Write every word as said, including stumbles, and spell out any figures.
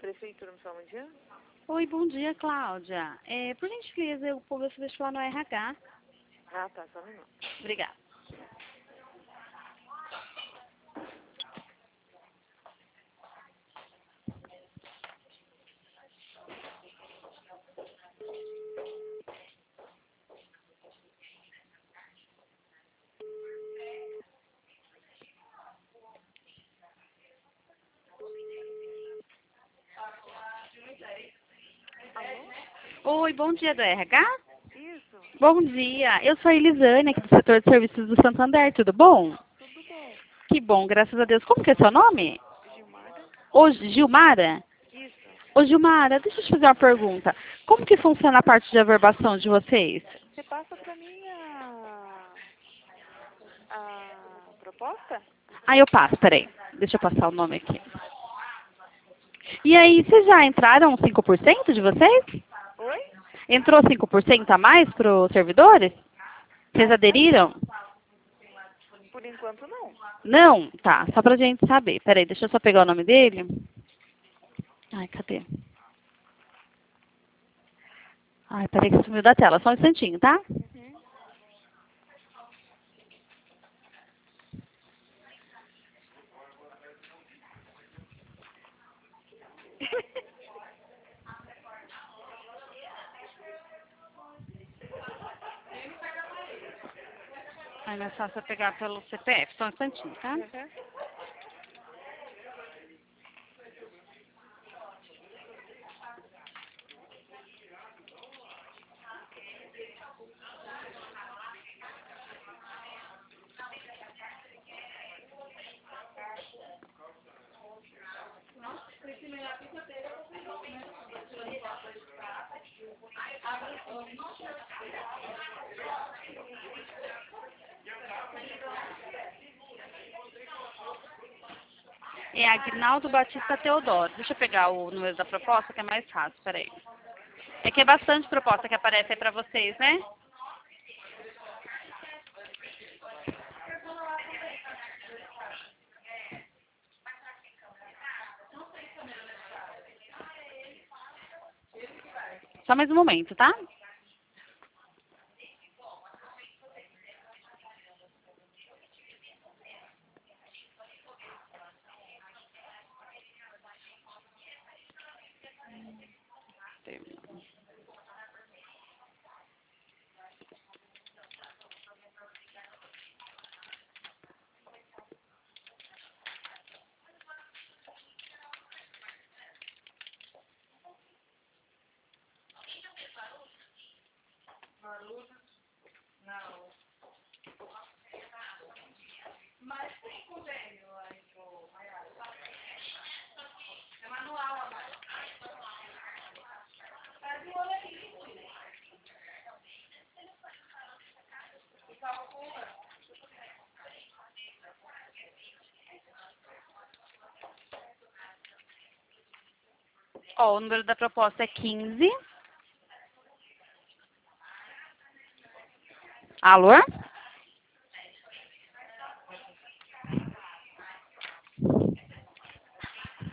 Prefeitura, me fala, bom dia. Oi, bom dia, Cláudia. É, por gentileza, eu vou ver se deixo lá no R H. Ah, tá, só um minuto. Obrigada. Alô? Oi, bom dia do R H? Isso, Bom dia, eu sou a Elisane, aqui do setor de serviços do Santander, tudo bom? tudo bom. Que bom, graças a Deus. Como que é seu nome? Gilmara? Ô, Gilmara? Isso. Ô, Gilmara, deixa eu te fazer uma pergunta. Como que funciona a parte de averbação de vocês? Você passa pra mim a... a proposta? Ah, eu passo, peraí. Deixa eu passar o nome aqui. E aí, vocês já entraram cinco por cento de vocês? Oi? Entrou cinco por cento a mais para os servidores? Vocês Ai, aderiram? por enquanto não. Não? Tá, só pra gente saber. Peraí, deixa eu só pegar o nome dele. Ai, cadê? Ai, peraí que sumiu da tela. Só um instantinho, tá? Uhum. Ai, não é fácil eu pegar pelo C P F. Só um instantinho, tá? Uhum. É Agnaldo Batista Teodoro. Deixa eu pegar o número da proposta, que é mais fácil. Peraí. É que é bastante proposta que aparece aí pra vocês, né? Só mais um momento, tá? Ó, o número da proposta é quinze. Alô?